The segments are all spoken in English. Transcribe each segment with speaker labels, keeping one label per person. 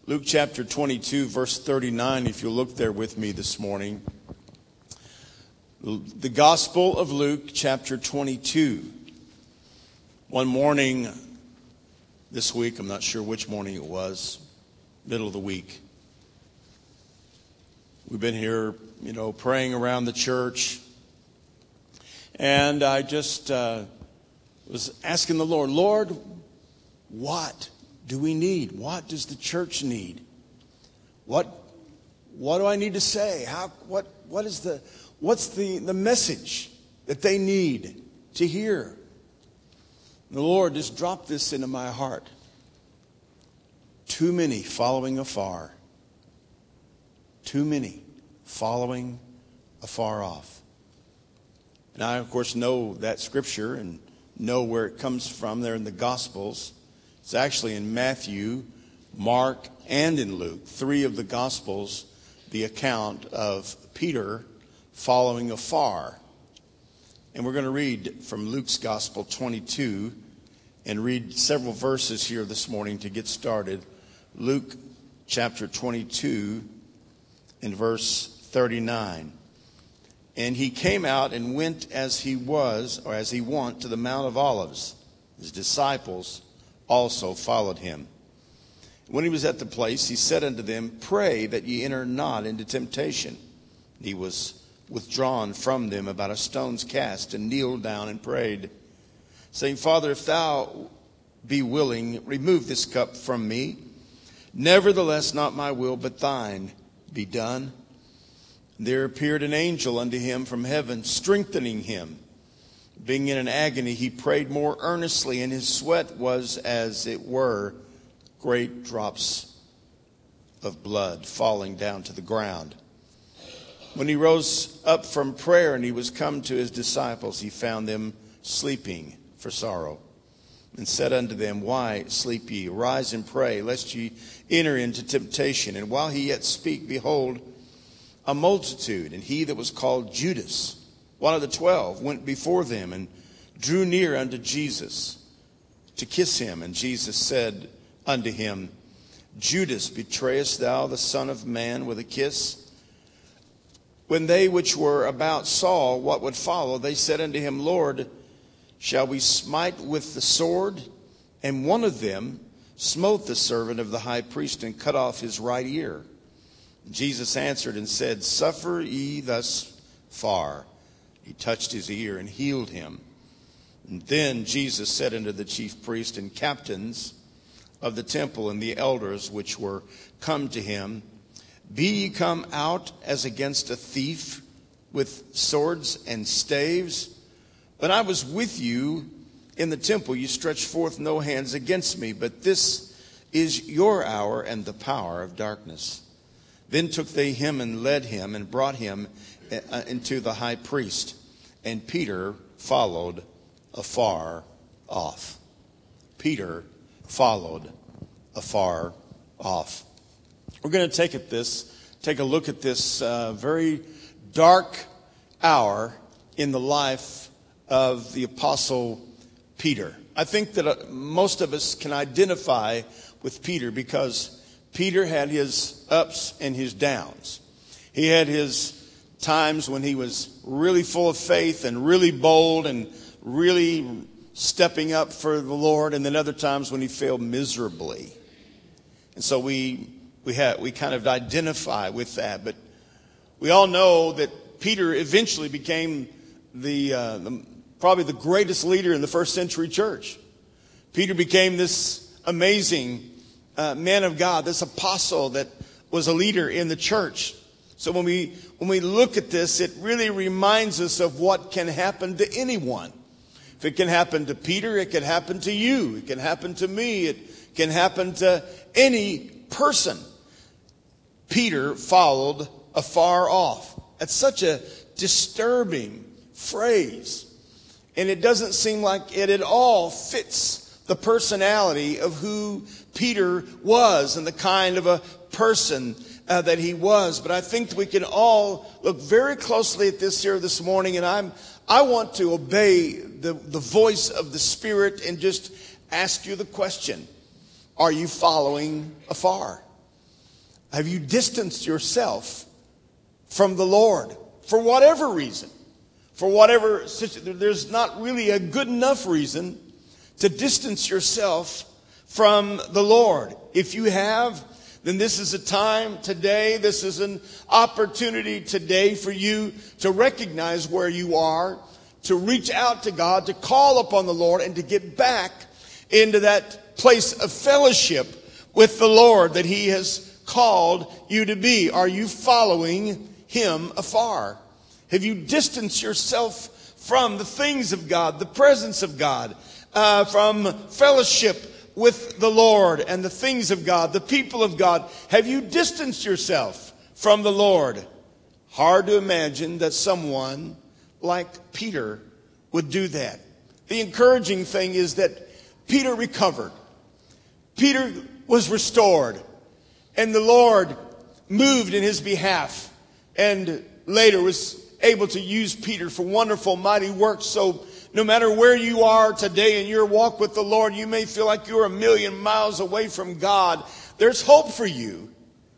Speaker 1: Luke chapter 22, verse 39, if you'll look there with me this morning. The Gospel of Luke chapter 22. One morning this week, I'm not sure which morning it was, middle of the week. We've been here, praying around the church. And I just was asking the Lord, what do we need? What does the church need? What do I need to say? What's the message that they need to hear? And the Lord just dropped this into my heart. Too many following afar. Too many following afar off. And I, of course, know that scripture and know where it comes from there in the Gospels. It's actually in Matthew, Mark, and in Luke, three of the Gospels, the account of Peter following afar. And we're going to read from Luke's Gospel 22 and read several verses here this morning to get started. Luke chapter 22 and verse 39. And he came out and went as he wont to the Mount of Olives. His disciples also followed him. When he was at the place, he said unto them, Pray that ye enter not into temptation. He was withdrawn from them about a stone's cast, and kneeled down and prayed, saying, Father, if thou be willing, remove this cup from me. Nevertheless, not my will, but thine be done. There appeared an angel unto him from heaven, strengthening him. Being in an agony, he prayed more earnestly, and his sweat was, as it were, great drops of blood falling down to the ground. When he rose up from prayer and he was come to his disciples, he found them sleeping for sorrow, and said unto them, Why sleep ye? Arise and pray, lest ye enter into temptation. And while he yet spake, behold, a multitude, and he that was called Judas, one of the 12, went before them and drew near unto Jesus to kiss him. And Jesus said unto him, Judas, betrayest thou the Son of Man with a kiss? When they which were about saw what would follow, they said unto him, Lord, shall we smite with the sword? And one of them smote the servant of the high priest and cut off his right ear. Jesus answered and said, Suffer ye thus far. He touched his ear and healed him. And then Jesus said unto the chief priests and captains of the temple and the elders which were come to him, Be ye come out as against a thief with swords and staves? When I was with you in the temple, you stretched forth no hands against me, but this is your hour and the power of darkness. Then took they him and led him and brought him into the high priest. And Peter followed afar off. Peter followed afar off. We're going to take a look at this very dark hour in the life of the Apostle Peter. I think that most of us can identify with Peter because Peter had his ups and his downs. He had his times when he was really full of faith and really bold and really stepping up for the Lord, and then other times when he failed miserably. And so we kind of identify with that. But we all know that Peter eventually became probably the greatest leader in the first century church. Peter became this amazing man of God, this apostle that was a leader in the church. So when we look at this, it really reminds us of what can happen to anyone. If it can happen to Peter, it can happen to you. It can happen to me. It can happen to any person. Peter followed afar off. That's such a disturbing phrase. And it doesn't seem like it at all fits the personality of who Peter was and the kind of a person that he was. But I think we can all look very closely at this here this morning, and I want to obey the voice of the Spirit and just ask you the question: are you following afar? Have you distanced yourself from the Lord for whatever reason? For whatever situation, there's not really a good enough reason to distance yourself from the Lord. If you have, then this is a time today, this is an opportunity today for you to recognize where you are, to reach out to God, to call upon the Lord, and to get back into that place of fellowship with the Lord that He has called you to be. Are you following Him afar? Have you distanced yourself from the things of God, the presence of God, from fellowship with the Lord and the things of God, the people of God? Have you distanced yourself from the Lord? Hard to imagine that someone like Peter would do that. The encouraging thing is that Peter recovered. Peter was restored. And the Lord moved in his behalf. And later was able to use Peter for wonderful, mighty works. So no matter where you are today in your walk with the Lord, you may feel like you're a million miles away from God. There's hope for you.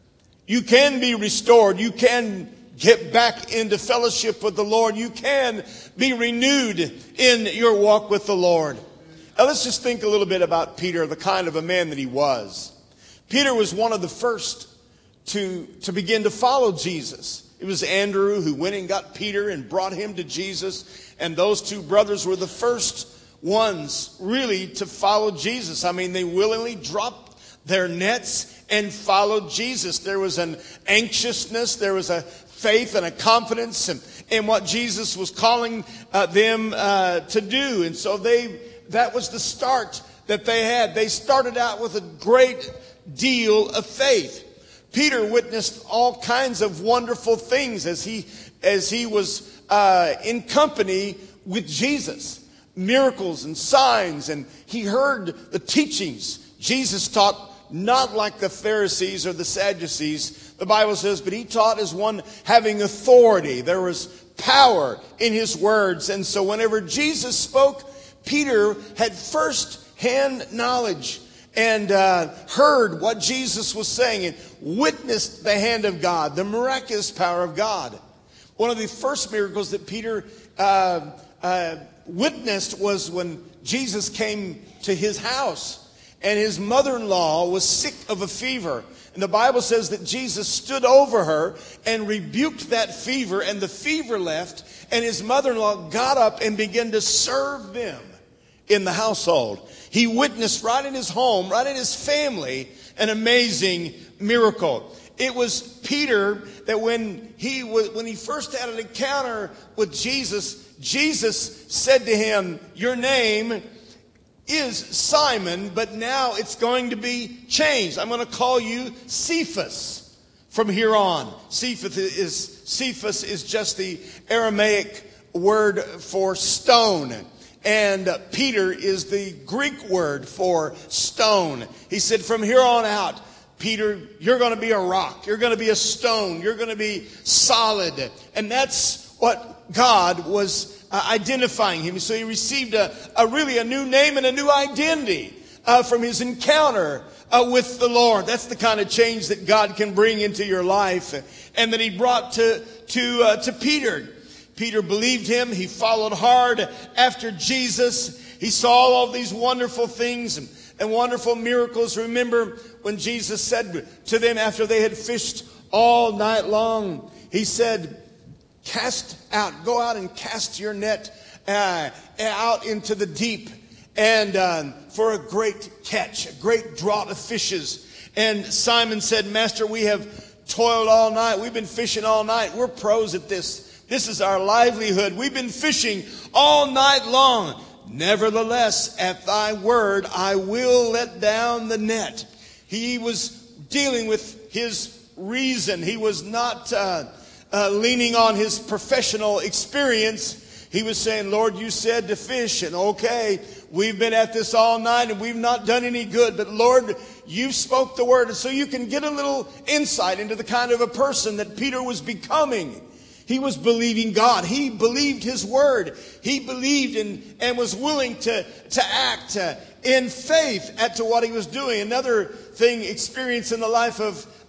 Speaker 1: You can be restored. You can get back into fellowship with the Lord. You can be renewed in your walk with the Lord. Now let's just think a little bit about Peter, the kind of a man that he was. Peter was one of the first to begin to follow Jesus. It was Andrew who went and got Peter and brought him to Jesus. And those two brothers were the first ones really to follow Jesus. I mean, they willingly dropped their nets and followed Jesus. There was an anxiousness, there was a faith and a confidence in what Jesus was calling them to do. And so that was the start that they had. They started out with a great deal of faith. Peter witnessed all kinds of wonderful things as he was in company with Jesus. Miracles and signs, and he heard the teachings. Jesus taught not like the Pharisees or the Sadducees, the Bible says, but he taught as one having authority. There was power in his words. And so whenever Jesus spoke, Peter had first-hand knowledge and heard what Jesus was saying and witnessed the hand of God, the miraculous power of God. One of the first miracles that Peter witnessed was when Jesus came to his house and his mother-in-law was sick of a fever. And the Bible says that Jesus stood over her and rebuked that fever, and the fever left, and his mother-in-law got up and began to serve them in the household. He witnessed right in his home, right in his family, an amazing miracle. It was Peter that when he first had an encounter with Jesus, Jesus said to him, "Your name is Simon, but now it's going to be changed. I'm going to call you Cephas from here on." Cephas is just the Aramaic word for stone. And Peter is the Greek word for stone. He said, from here on out, Peter, you're going to be a rock. You're going to be a stone. You're going to be solid. And that's what God was identifying him. So he received a really new name and a new identity from his encounter with the Lord. That's the kind of change that God can bring into your life, and that he brought to Peter. Peter believed him. He followed hard after Jesus. He saw all these wonderful things and wonderful miracles. Remember when Jesus said to them after they had fished all night long, he said, go out and cast your net out into the deep, and for a great catch, a great draught of fishes. And Simon said, "Master, we have toiled all night. We've been fishing all night. We're pros at this. This is our livelihood. We've been fishing all night long. Nevertheless, at thy word, I will let down the net." He was dealing with his reason. He was not leaning on his professional experience. He was saying, "Lord, you said to fish, and okay, we've been at this all night and we've not done any good. But Lord, you spoke the word." And so you can get a little insight into the kind of a person that Peter was becoming. He was believing God. He believed his word. He believed and was willing to act in faith as to what he was doing. Another thing experienced in the life of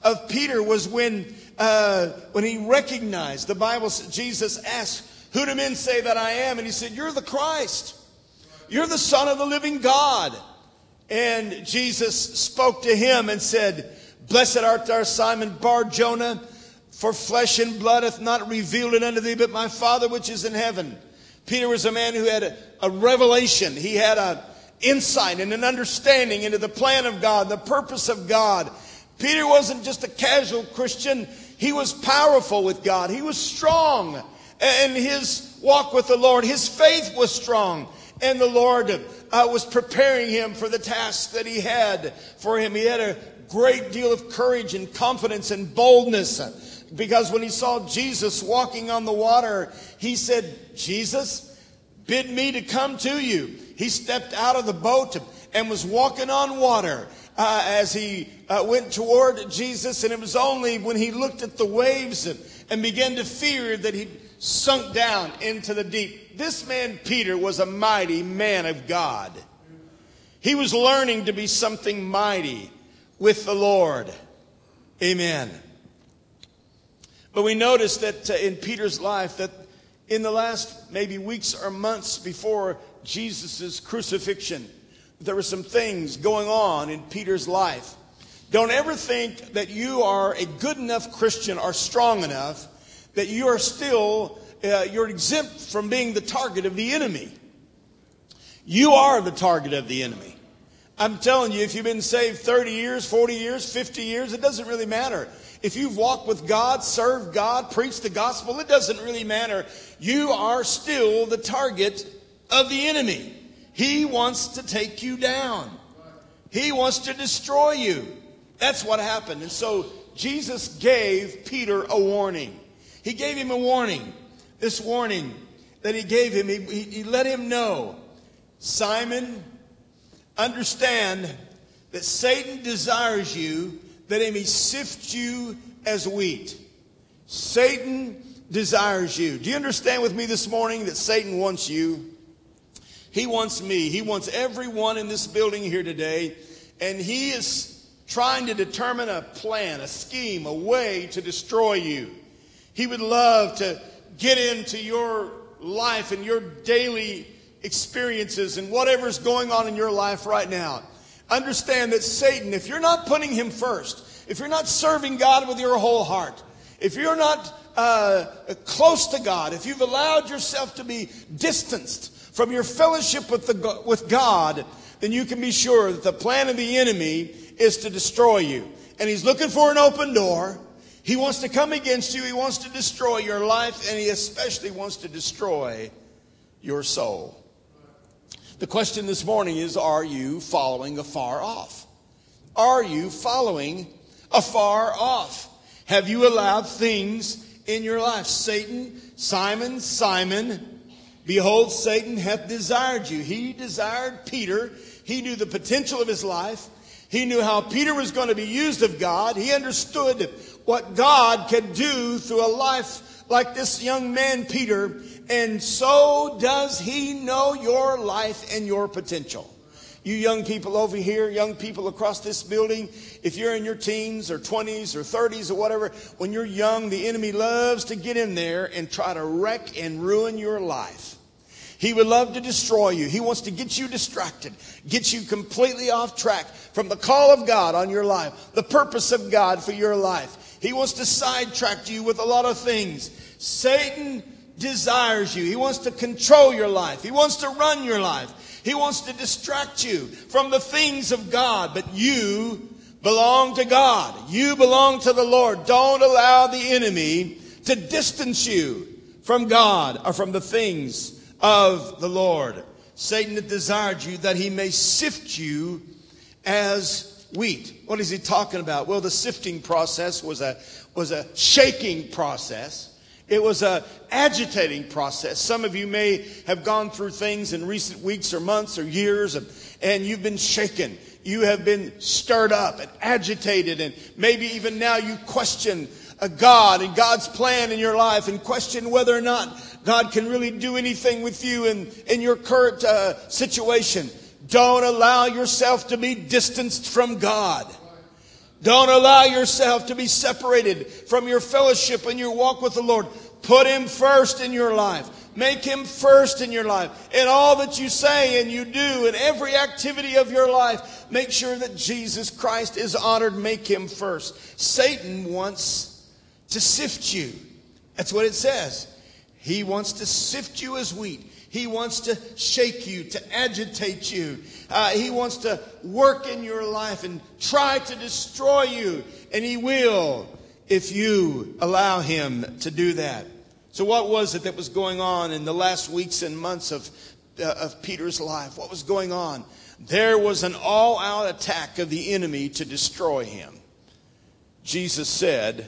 Speaker 1: of Peter was when he recognized, the Bible says, Jesus asked, "Who do men say that I am?" And he said, "You're the Christ. You're the Son of the living God." And Jesus spoke to him and said, "Blessed art thou, Simon Bar-Jonah, for flesh and blood hath not revealed it unto thee, but my Father which is in heaven." Peter was a man who had a revelation. He had an insight and an understanding into the plan of God, the purpose of God. Peter wasn't just a casual Christian. He was powerful with God. He was strong in his walk with the Lord. His faith was strong. And the Lord was preparing him for the task that he had for him. He had a great deal of courage and confidence and boldness. Because when he saw Jesus walking on the water, he said, "Jesus, bid me to come to you." He stepped out of the boat and was walking on water as he went toward Jesus. And it was only when he looked at the waves and began to fear that he sunk down into the deep. This man, Peter, was a mighty man of God. He was learning to be something mighty with the Lord. Amen. But we notice that in Peter's life, that in the last maybe weeks or months before Jesus' crucifixion, there were some things going on in Peter's life. Don't ever think that you are a good enough Christian or strong enough that you are still, you're exempt from being the target of the enemy. You are the target of the enemy. I'm telling you, if you've been saved 30 years, 40 years, 50 years, it doesn't really matter. If you've walked with God, served God, preached the gospel, it doesn't really matter. You are still the target of the enemy. He wants to take you down. He wants to destroy you. That's what happened. And so Jesus gave Peter a warning. He gave him a warning. This warning that he gave him, he let him know, "Simon, understand that Satan desires you that he may sift you as wheat." Satan desires you. Do you understand with me this morning that Satan wants you? He wants me. He wants everyone in this building here today. And he is trying to determine a plan, a scheme, a way to destroy you. He would love to get into your life and your daily experiences and whatever's going on in your life right now. Understand that Satan, if you're not putting him first, if you're not serving God with your whole heart, if you're not close to God, if you've allowed yourself to be distanced from your fellowship with God, then you can be sure that the plan of the enemy is to destroy you. And he's looking for an open door. He wants to come against you. He wants to destroy your life, and he especially wants to destroy your soul. The question this morning is, are you following afar off? Are you following afar off? Have you allowed things in your life? Satan, Simon, Simon, behold, Satan hath desired you. He desired Peter. He knew the potential of his life. He knew how Peter was going to be used of God. He understood what God could do through a life like this young man, Peter. And so does he know your life and your potential. You young people over here, young people across this building, if you're in your teens or 20s or 30s or whatever, when you're young, the enemy loves to get in there and try to wreck and ruin your life. He would love to destroy you. He wants to get you distracted, get you completely off track from the call of God on your life, the purpose of God for your life. He wants to sidetrack you with a lot of things. Satan desires you. He wants to control your life. He wants to run your life. He wants to distract you from the things of God. But you belong to God. You belong to the Lord. Don't allow the enemy to distance you from God or from the things of the Lord. Satan had desired you that he may sift you as wheat. What is he talking about? Well, the sifting process was a shaking process. It was an agitating process. Some of you may have gone through things in recent weeks or months or years, and you've been shaken. You have been stirred up and agitated, and maybe even now you question God and God's plan in your life and question whether or not God can really do anything with you in your current situation. Don't allow yourself to be distanced from God. Don't allow yourself to be separated from your fellowship and your walk with the Lord. Put Him first in your life. Make Him first in your life. In all that you say and you do, in every activity of your life, make sure that Jesus Christ is honored. Make Him first. Satan wants to sift you. That's what it says. He wants to sift you as wheat. He wants to shake you, to agitate you. He wants to work in your life and try to destroy you. And he will if you allow him to do that. So what was it that was going on in the last weeks and months of Peter's life? What was going on? There was an all-out attack of the enemy to destroy him. Jesus said,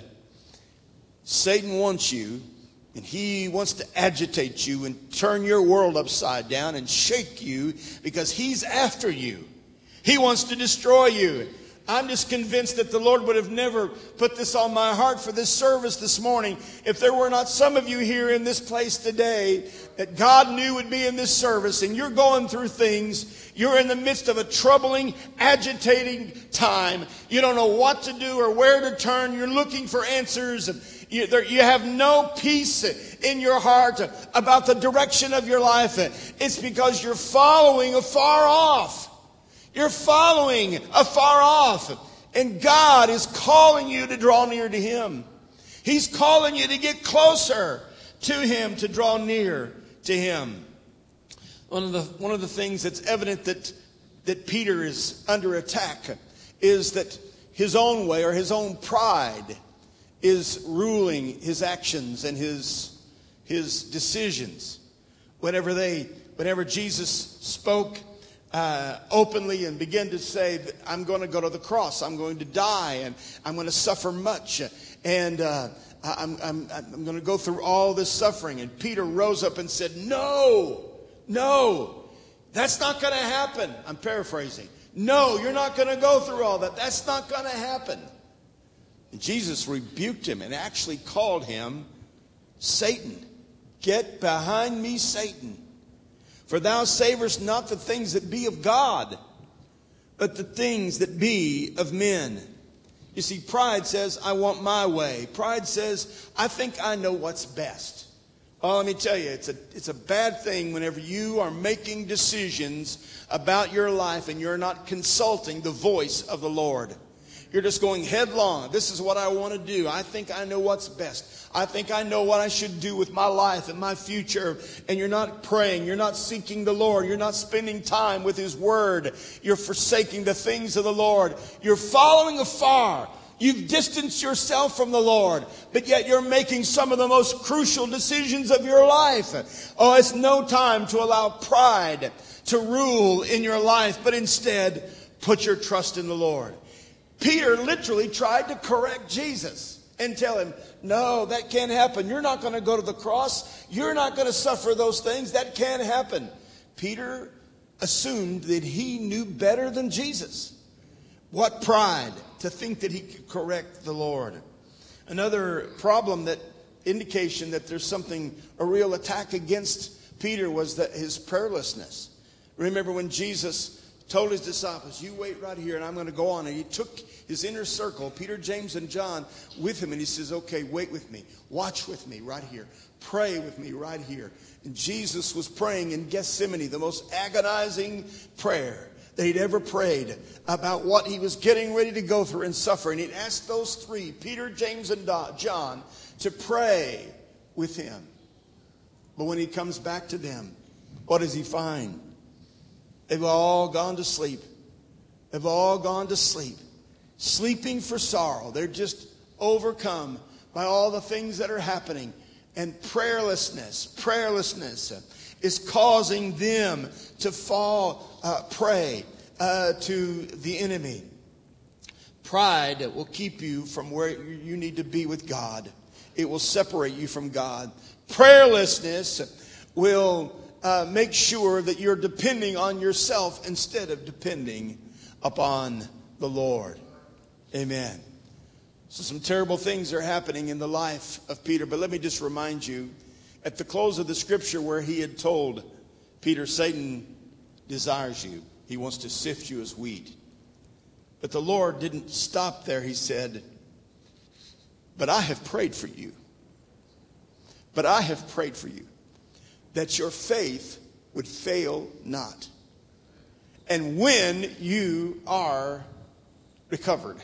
Speaker 1: Satan wants you. And he wants to agitate you and turn your world upside down and shake you because he's after you. He wants to destroy you. I'm just convinced that the Lord would have never put this on my heart for this service this morning if there were not some of you here in this place today that God knew would be in this service, and you're going through things. You're in the midst of a troubling, agitating time. You don't know what to do or where to turn. You're looking for answers. You have no peace in your heart about the direction of your life. It's because you're following afar off. You're following afar off. And God is calling you to draw near to Him. He's calling you to get closer to Him, to draw near to Him. One of the things that's evident that Peter is under attack is that his own way or his own pride is ruling his actions and his decisions. Whenever Jesus spoke openly and began to say, I'm going to go to the cross, I'm going to die, and I'm going to suffer much, and I'm going to go through all this suffering. And Peter rose up and said, No, that's not going to happen. I'm paraphrasing. No, you're not going to go through all that. That's not going to happen. And Jesus rebuked him and actually called him Satan. Get behind me, Satan. For thou savorest not the things that be of God, but the things that be of men. You see, pride says, I want my way. Pride says, I think I know what's best. Well, let me tell you, it's a bad thing whenever you are making decisions about your life and you're not consulting the voice of the Lord. You're just going headlong. This is what I want to do. I think I know what's best. I think I know what I should do with my life and my future. And you're not praying. You're not seeking the Lord. You're not spending time with His Word. You're forsaking the things of the Lord. You're following afar. You've distanced yourself from the Lord, but yet you're making some of the most crucial decisions of your life. Oh, it's no time to allow pride to rule in your life, but instead put your trust in the Lord. Peter literally tried to correct Jesus and tell him, no, that can't happen. You're not going to go to the cross. You're not going to suffer those things. That can't happen. Peter assumed that he knew better than Jesus. What pride to think that he could correct the Lord. Another problem, that indication that there's a real attack against Peter, was that his prayerlessness. Remember when Jesus told his disciples, you wait right here and I'm going to go on. And he took his inner circle, Peter, James, and John, with him. And he says, okay, wait with me. Watch with me right here. Pray with me right here. And Jesus was praying in Gethsemane, the most agonizing prayer that he'd ever prayed about what he was getting ready to go through and suffer. And he'd asked those three, Peter, James, and John, to pray with him. But when he comes back to them, what does he find? They've all gone to sleep. They've all gone to sleep. Sleeping for sorrow. They're just overcome by all the things that are happening. And prayerlessness is causing them to fall prey to the enemy. Pride will keep you from where you need to be with God. It will separate you from God. Prayerlessness will make sure that you're depending on yourself instead of depending upon the Lord. Amen. So some terrible things are happening in the life of Peter. But let me just remind you, at the close of the scripture where he had told Peter, Satan desires you. He wants to sift you as wheat. But the Lord didn't stop there. He said, but I have prayed for you. But I have prayed for you that your faith would fail not. And when you are recovered,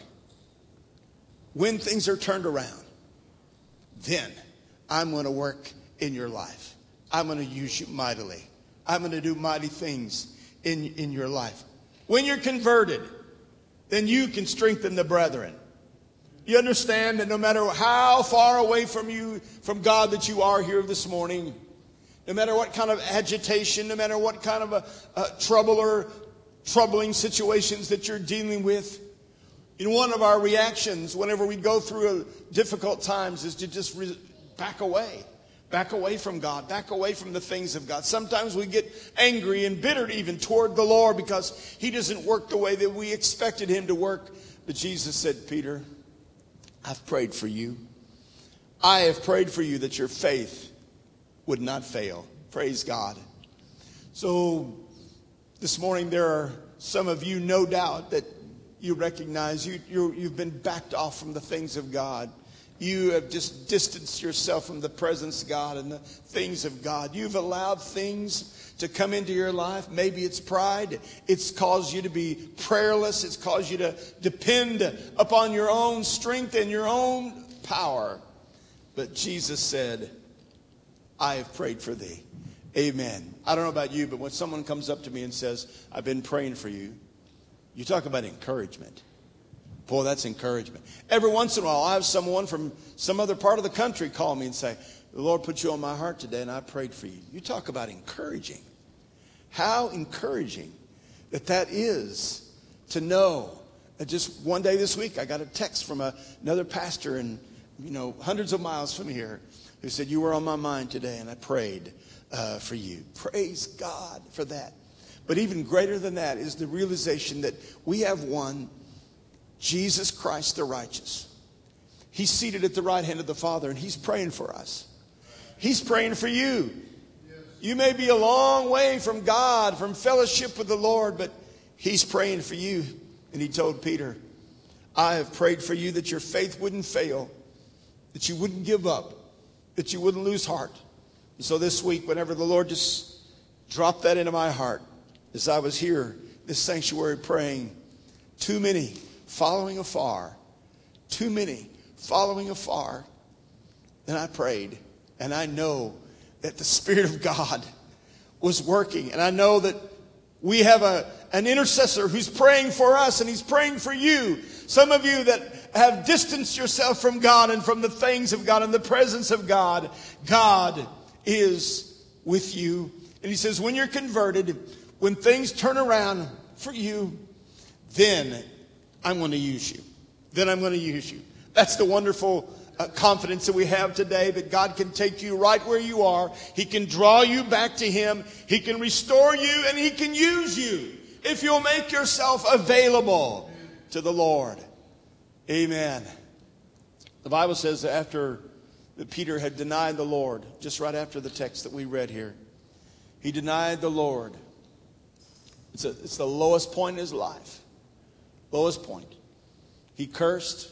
Speaker 1: when things are turned around, then I'm going to work in your life. I'm going to use you mightily. I'm going to do mighty things in your life. When you're converted, then you can strengthen the brethren. You understand that no matter how far away from God that you are here this morning, no matter what kind of agitation, no matter what kind of a trouble or troubling situations that you're dealing with, one of our reactions whenever we go through difficult times is to just back away from God, back away from the things of God. Sometimes we get angry and bitter even toward the Lord because he doesn't work the way that we expected him to work. But Jesus said, Peter, I've prayed for you. I have prayed for you that your faith would not fail. Praise God. So this morning there are some of you, no doubt, that you recognize you've been backed off from the things of God. You have just distanced yourself from the presence of God and the things of God. You've allowed things to come into your life. Maybe it's pride. It's caused you to be prayerless. It's caused you to depend upon your own strength and your own power. But Jesus said, I have prayed for thee. Amen. I don't know about you, but when someone comes up to me and says, I've been praying for you, you talk about encouragement. Boy, that's encouragement. Every once in a while, I have someone from some other part of the country call me and say, the Lord put you on my heart today and I prayed for you. You talk about encouraging. How encouraging that is to know that just one day this week, I got a text from another pastor and hundreds of miles from here who said, you were on my mind today and I prayed for you. Praise God for that. But even greater than that is the realization that we have one, Jesus Christ the righteous. He's seated at the right hand of the Father and he's praying for us. He's praying for you. You may be a long way from God, from fellowship with the Lord, but he's praying for you. And he told Peter, I have prayed for you that your faith wouldn't fail, that you wouldn't give up, that you wouldn't lose heart. And so this week, whenever the Lord just dropped that into my heart, as I was here, this sanctuary praying, too many following afar. Too many following afar. And I prayed. And I know that the Spirit of God was working. And I know that we have an intercessor who's praying for us and he's praying for you. Some of you that have distanced yourself from God and from the things of God and the presence of God, God is with you. And he says, when you're converted, when things turn around for you, then I'm going to use you. Then I'm going to use you. That's the wonderful confidence that we have today, that God can take you right where you are. He can draw you back to him. He can restore you and he can use you if you'll make yourself available to the Lord. Amen. The Bible says that after that Peter had denied the Lord, just right after the text that we read here, he denied the Lord. It's the lowest point in his life. Lowest point. He cursed.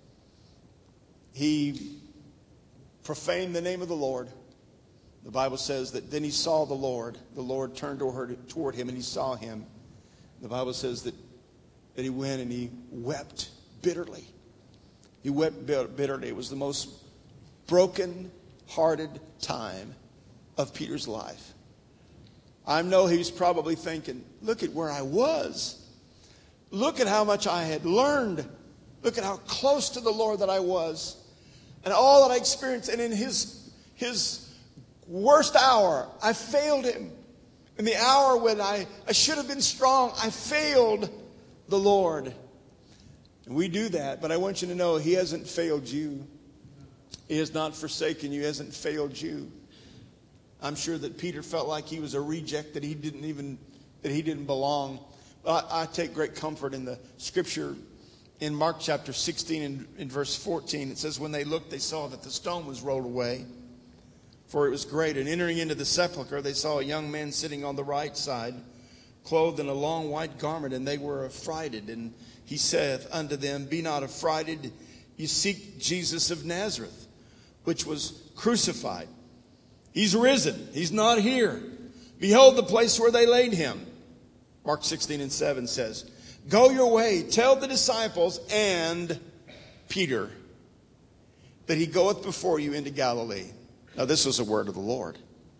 Speaker 1: He profaned the name of the Lord. The Bible says that then he saw the Lord. The Lord turned toward him and he saw him. The Bible says that he went and he wept bitterly. He wept bitterly. It was the most broken-hearted time of Peter's life. I know he was probably thinking, look at where I was. Look at how much I had learned. Look at how close to the Lord that I was. And all that I experienced. And in his worst hour, I failed him. In the hour when I should have been strong, I failed the Lord. And we do that, but I want you to know he hasn't failed you. He has not forsaken you. He hasn't failed you. I'm sure that Peter felt like he was a reject, that he didn't belong. But I take great comfort in the scripture in Mark chapter 16 and in verse 14. It says, when they looked, they saw that the stone was rolled away, for it was great. And entering into the sepulchre, they saw a young man sitting on the right side, clothed in a long white garment, and they were affrighted. And he saith unto them, Be not affrighted, ye seek Jesus of Nazareth, which was crucified. He's risen. He's not here. Behold the place where they laid him. Mark 16:7 says, Go your way, tell the disciples and Peter that he goeth before you into Galilee. Now this was a word of the Lord.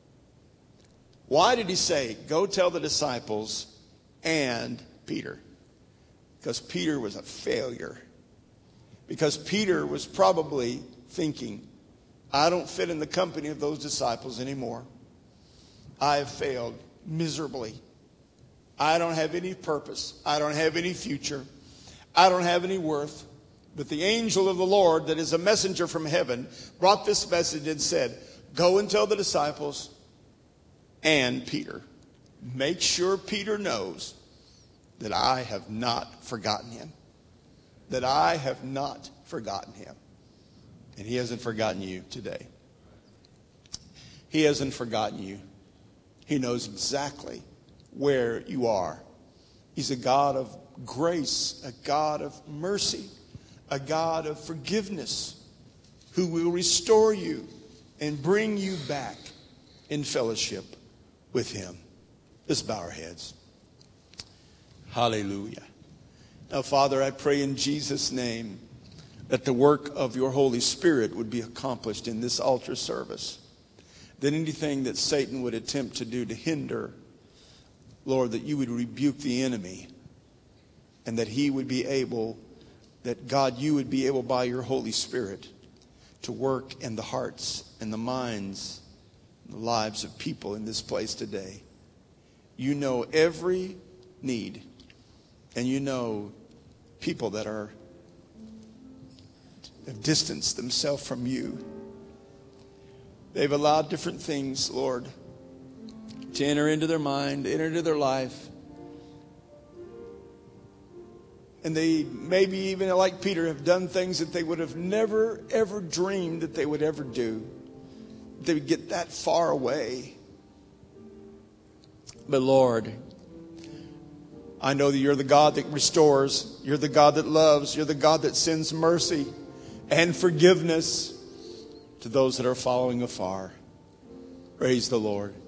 Speaker 1: Why did he say, Go tell the disciples and Peter? Because Peter was a failure. Because Peter was probably thinking, I don't fit in the company of those disciples anymore. I have failed miserably. I don't have any purpose. I don't have any future. I don't have any worth. But the angel of the Lord, that is a messenger from heaven, brought this message and said, Go and tell the disciples and Peter. Make sure Peter knows that I have not forgotten him. That I have not forgotten him. And he hasn't forgotten you today. He hasn't forgotten you. He knows exactly where you are. He's a God of grace, a God of mercy, a God of forgiveness, who will restore you and bring you back in fellowship with him. Let's bow our heads. Hallelujah. Now, Father, I pray in Jesus' name that the work of your Holy Spirit would be accomplished in this altar service. That anything that Satan would attempt to do to hinder, Lord, that you would rebuke the enemy, and that he would be able, that God, you would be able by your Holy Spirit to work in the hearts and the minds and the lives of people in this place today. You know every need, and you know people that have distanced themselves from you. They've allowed different things, Lord, to enter into their mind, enter into their life. And they maybe even like Peter have done things that they would have never, ever dreamed that they would ever do. They would get that far away. But Lord, I know that you're the God that restores. You're the God that loves. You're the God that sends mercy and forgiveness to those that are following afar. Praise the Lord.